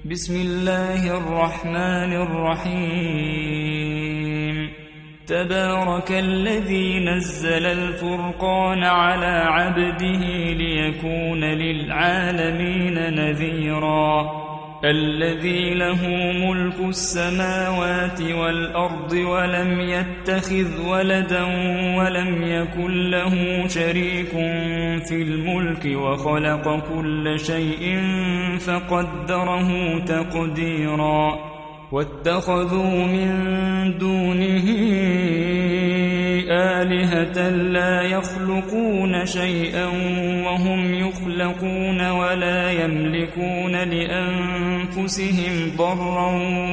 بسم الله الرحمن الرحيم تبارك الذي نزل الفرقان على عبده ليكون للعالمين نذيرا الذي له ملك السماوات والأرض ولم يتخذ ولدا ولم يكن له شريك في الملك وخلق كل شيء فقدره تقديرا واتخذوا من دونه آلهة لا يخلقون شيئا وهم يخلقون ولا يملكون لأنفسهم ضرا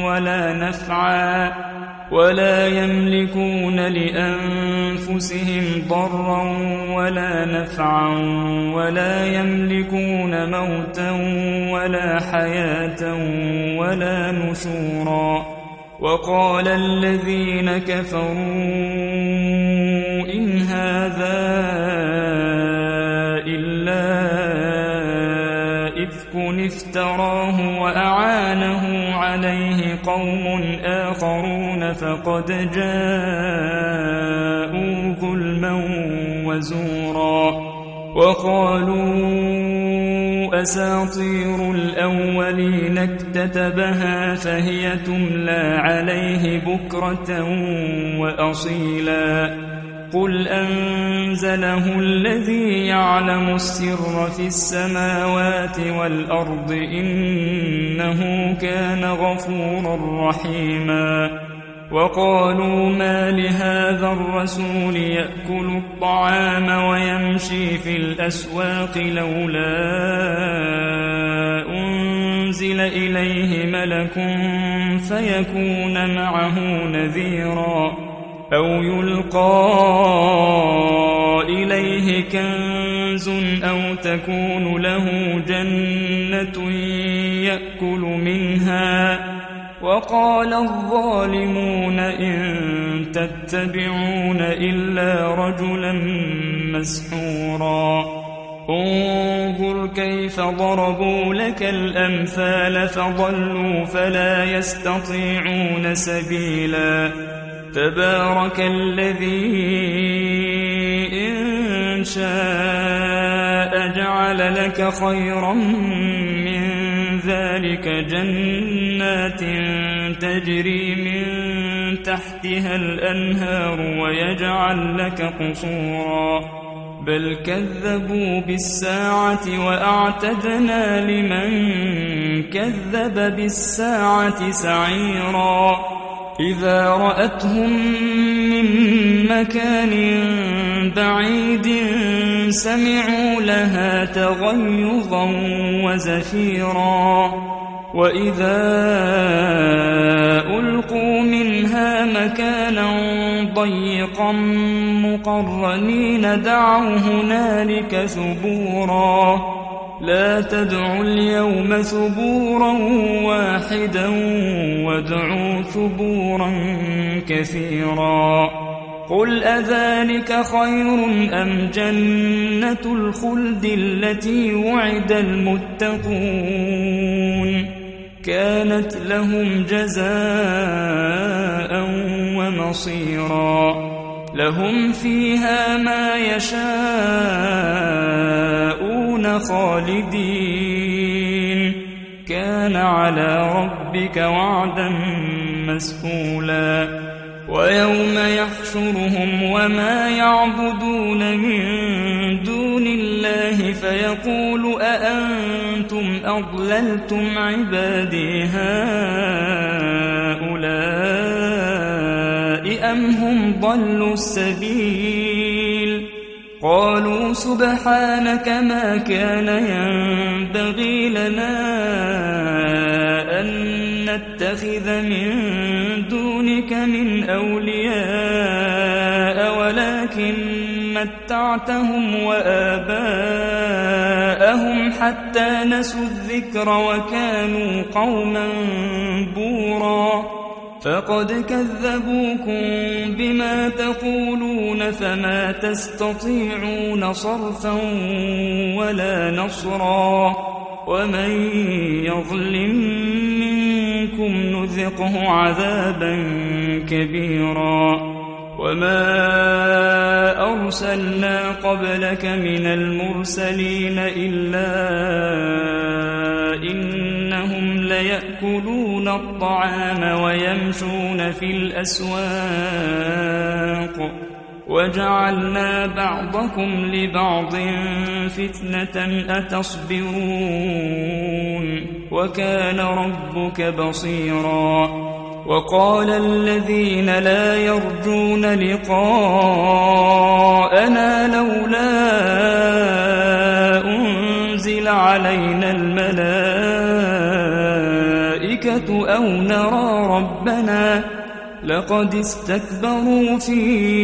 ولا نفعا ولا يملكون موتا ولا حياة ولا نشورا وقال الذين كفروا إن هذا إلا إفك افتراه وأعانه عليه قوم آخرون فقد جاءوا ظلما وزورا وقالوا أساطير الأولين اكتتبها فهي تملى عليه بكرة وأصيلا قل أنزله الذي يعلم السر في السماوات والأرض إنه كان غفورا رحيما وقالوا ما لهذا الرسول يأكل الطعام ويمشي في الأسواق لولا أنزل إليه ملك فيكون معه نذيرا أو يلقى إليه كنز أو تكون له جنة يأكل منها وقال الظالمون إن تتبعون إلا رجلا مسحورا انظر كيف ضربوا لك الأمثال فضلوا فلا يستطيعون سبيلا تبارك الذي إن شاء جعل لك خيرا من ذلك جنات تجري من تحتها الأنهار ويجعل لك قصورا بل كذبوا بالساعة وأعتدنا لمن كذب بالساعة سعيرا إذا رأتهم من مكان بعيد سمعوا لها تغيظا وزفيرا وإذا ألقوا منها مكانا ضيقا مقرنين دعوا هنالك ثبورا لا تدعوا اليوم ثبورا واحدا وادعوا ثبورا كثيرا قل أذلك خير أم جنة الخلد التي وعد المتقون كانت لهم جزاء ومصيرا لهم فيها ما يشاءون خالدين كان على ربك وعدا مسئولا ويوم يحشرهم وما يعبدون من دون الله فيقول أأنتم أضللتم عبادي هؤلاء أم هم ضلوا السبيل قالوا سبحانك ما كان ينبغي لنا أن نتخذ من دونك من أولياء ولكن متعتهم وآباءهم حتى نسوا الذكر وكانوا قوما بورا فقد كذبوكم بما تقولون فما تستطيعون صرفا ولا نصرا ومن يظلم منكم نذقه عذابا كبيرا وما أرسلنا قبلك من المرسلين إلا إنهم ليأكلون الطعام ويمشون في الأسواق وجعلنا بعضكم لبعض فتنة أتصبرون وكان ربك بصيرا وقال الذين لا يرجون لقاءنا لولا أنزل علينا الملائكة أو نرى ربنا لقد استكبروا في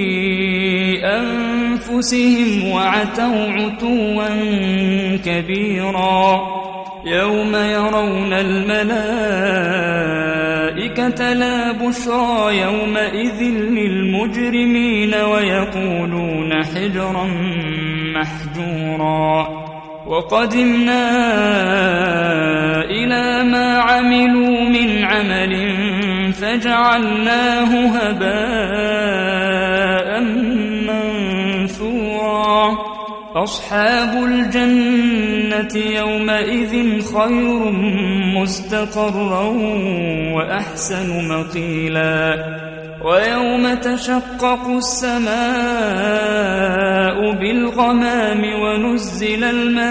أنفسهم وعتوا عتوا كبيرا يوم يرون الملائكة لا بشرى يومئذ للمجرمين ويقولون حجرا محجورا وقدمنا إلى ما عملوا من عمل فجعلناه هباء منثورا أصحاب الجنة يومئذ خير مستقرا وأحسن مقيلا ويوم تشقق السماء بالغمام ونزل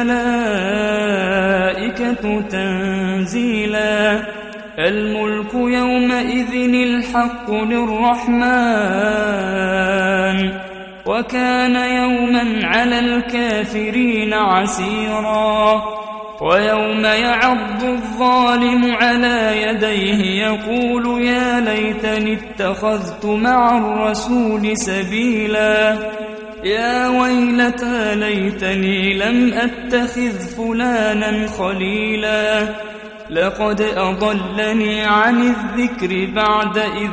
الملائكة تنزيلا الملك يومئذ الحق للرحمن وكان يوما على الكافرين عسيرا ويوم يعض الظالم على يديه يقول يا ليتني اتخذت مع الرسول سبيلا يا ويلتى ليتني لم أتخذ فلانا خليلا لقد أضلني عن الذكر بعد إذ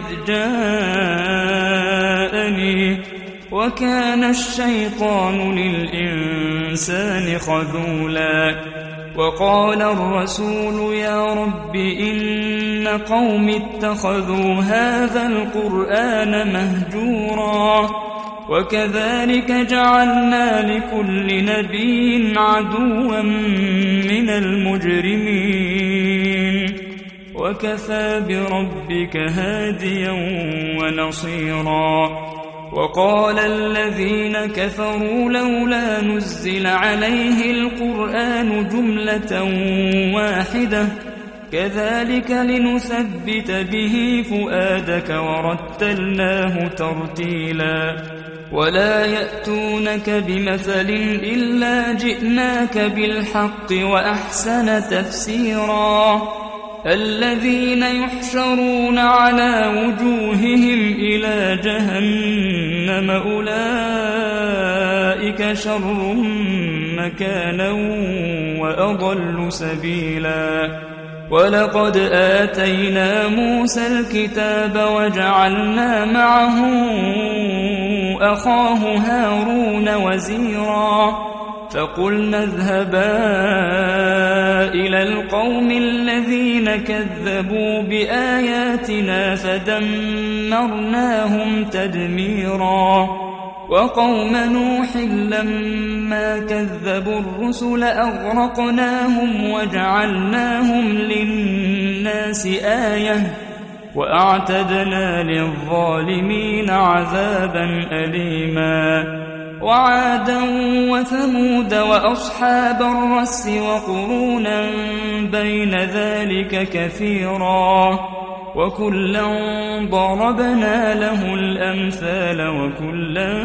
جاءني وكان الشيطان للإنسان خذولا وقال الرسول يا رب إن قوم اتخذوا هذا القرآن مهجورا وكذلك جعلنا لكل نبي عدوا من المجرمين وكفى بربك هاديا ونصيرا وقال الذين كفروا لولا نزل عليه القرآن جملة واحدة كذلك لنثبت به فؤادك ورتلناه ترتيلا ولا يأتونك بمثل إلا جئناك بالحق وأحسن تفسيرا الذين يحشرون على وجوههم إلى جهنم أولئك شر مكانا وأضل سبيلا ولقد آتينا موسى الكتاب وجعلنا معه أخاه هارون وزيرا فقلنا اذهبا إلى القوم الذين كذبوا بآياتنا فدمرناهم تدميرا وقوم نوح لما كذبوا الرسل أغرقناهم وجعلناهم للناس آية وأعتدنا للظالمين عذابا أليما وعادا وثمود وأصحاب الرس وقرونا بين ذلك كثيرا وكلا ضربنا له الأمثال وكلا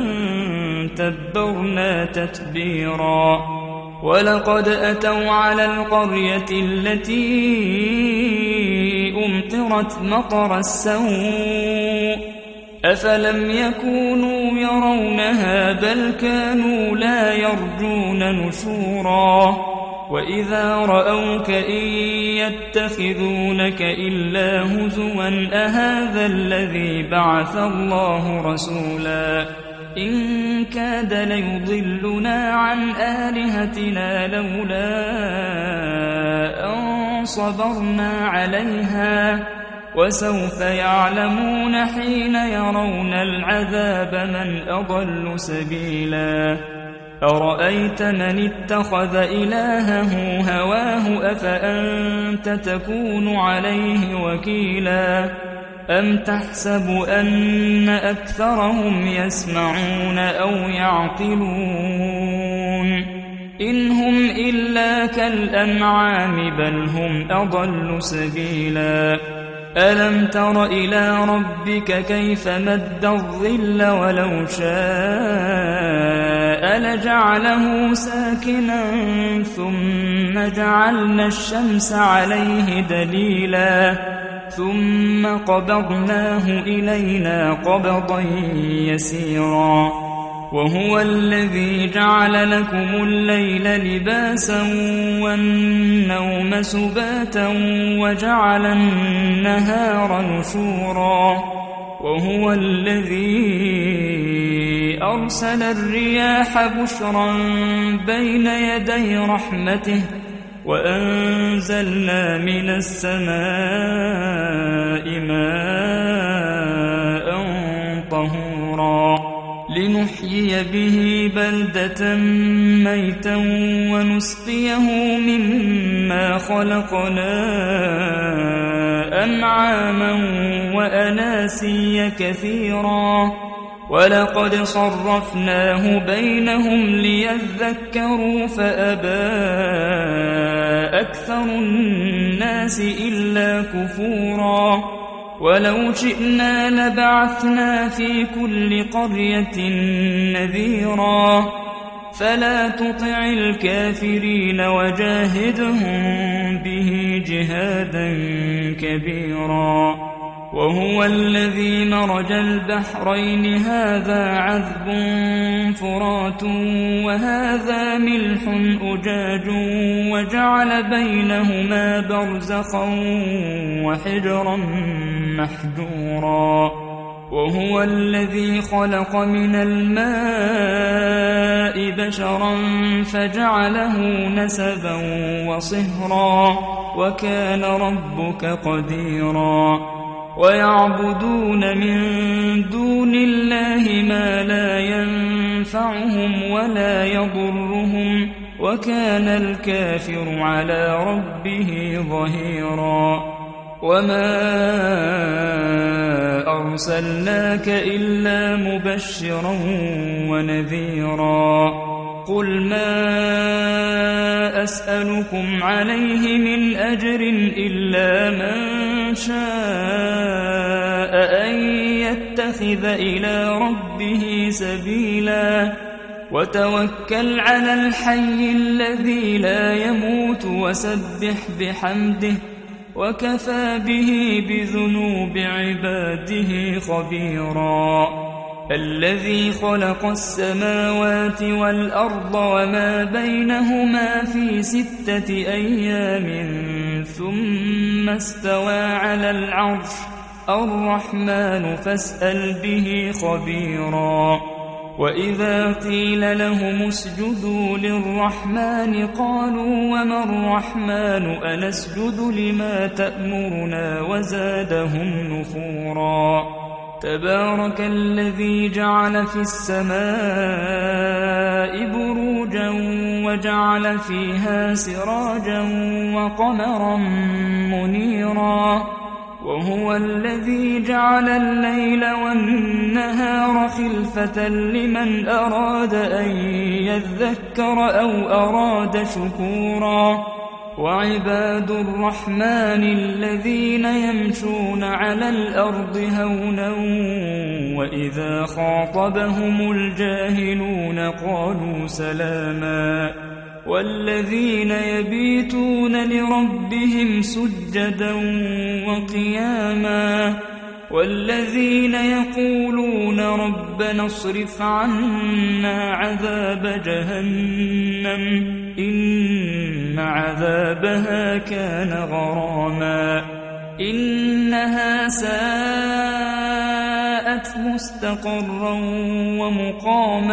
تبرنا تتبيرا ولقد أتوا على القرية التي أمطرت مطر السوء أفلم يكونوا يرونها بل كانوا لا يرجون نشورا وإذا رأوك إن يتخذونك إلا هزوا أهذا الذي بعث الله رسولا إن كاد ليضلنا عن آلهتنا لولا أن صبرنا عليها وسوف يعلمون حين يرون العذاب من أضل سبيلا أرأيت من اتخذ إلهه هواه أفأنت تكون عليه وكيلا أم تحسب أن أكثرهم يسمعون أو يعقلون إن هم إلا كالأنعام بل هم أضل سبيلا ألم تر إلى ربك كيف مد الظل ولو شاء لجعله ساكنا ثم جعلنا الشمس عليه دليلا ثم قبضناه إلينا قبضا يسيرا وهو الذي جعل لكم الليل لباسا والنوم سباتا وجعل النهار نشورا وهو الذي أرسل الرياح بشرا بين يدي رحمته وأنزلنا من السماء ماء طهورا لنحيي به بلدة ميتا ونسقيه مما خلقنا أنعاما وأناسيا كثيرا ولقد صرفناه بينهم ليذكروا فأبى أكثر الناس إلا كفورا ولو شئنا لبعثنا في كل قرية نذيرا فلا تطع الكافرين وجاهدهم به جهادا كبيرا وهو الذي مرج البحرين هذا عذب فرات وهذا ملح أجاج وجعل بينهما برزخا وحجرا محجورا وهو الذي خلق من الماء بشرا فجعله نسبا وصهرا وكان ربك قديرا ويعبدون من دون الله ما لا ينفعهم ولا يضرهم وكان الكافر على ربه ظهيرا وما أرسلناك إلا مبشرا ونذيرا قل ما أسألكم عليه من أجر إلا من شاء أن يتخذ إلى ربه سبيلا وتوكل على الحي الذي لا يموت وسبح بحمده وكفى به بذنوب عباده خبيرا الذي خلق السماوات والأرض وما بينهما في 6 أيام ثم استوى على العرش الرحمن فاسأل به خبيرا وإذا قيل لهم اسجدوا للرحمن قالوا وما الرحمن أنسجد لما تأمرنا وزادهم نفورا تبارك الذي جعل في السماء بروجا وجعل فيها سراجا وقمرا منيرا وهو الذي جعل الليل والنهار خلفة لمن أراد أن يذكر أو أراد شكورا وعباد الرحمن الذين يمشون على الأرض هونا وإذا خاطبهم الجاهلون قالوا سلاما والذين يبيتون لربهم سجدا وقياما والذين يقولون ربنا اصرف عنا عذاب جهنم إن عذابها كان غراما إنها ساءت مستقرا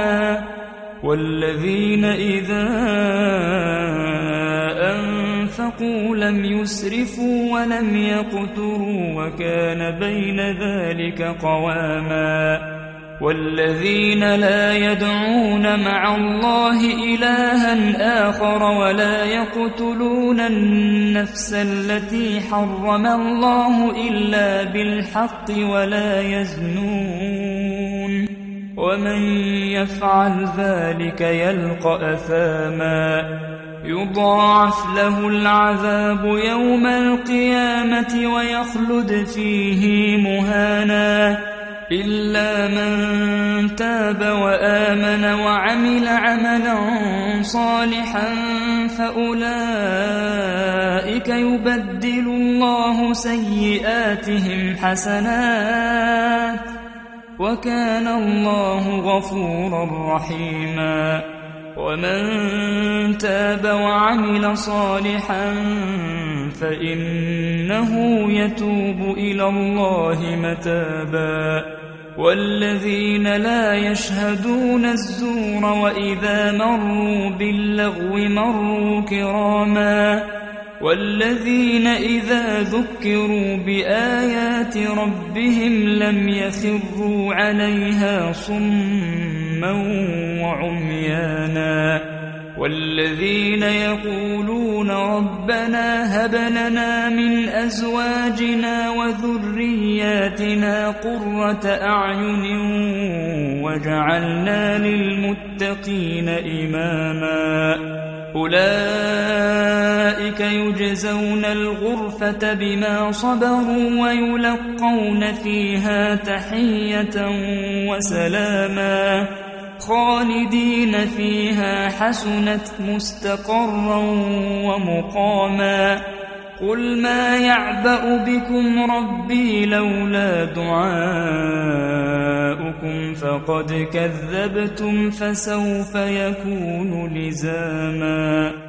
ومقاما والذين إذا أنفقوا أنفقوا لم يسرفوا ولم يقتروا وكان بين ذلك قواما والذين لا يدعون مع الله إلها آخر ولا يقتلون النفس التي حرم الله إلا بالحق ولا يزنون ومن يفعل ذلك يلقى أثاما يضاعف له العذاب يوم القيامة ويخلد فيه مهانا إلا من تاب وآمن وعمل عملا صالحا فأولئك يبدل الله سيئاتهم حسنات وكان الله غفورا رحيما ومن تاب وعمل صالحا فإنه يتوب إلى الله متابا والذين لا يشهدون الزور وإذا مروا باللغو مروا كراما والذين إذا ذكروا بآيات ربهم لم يخروا عليها صما وعميانا والذين يقولون ربنا هب لنا من أزواجنا وذرياتنا قرة أعين واجعلنا للمتقين إماما أولئك يجزون الغرفة بما صبروا ويلقون فيها تحية وسلاما خالدين فيها حسنت مستقرا ومقاما قل ما يعبأ بكم ربي لولا دعاؤكم فقد كذبتم فسوف يكون لزاما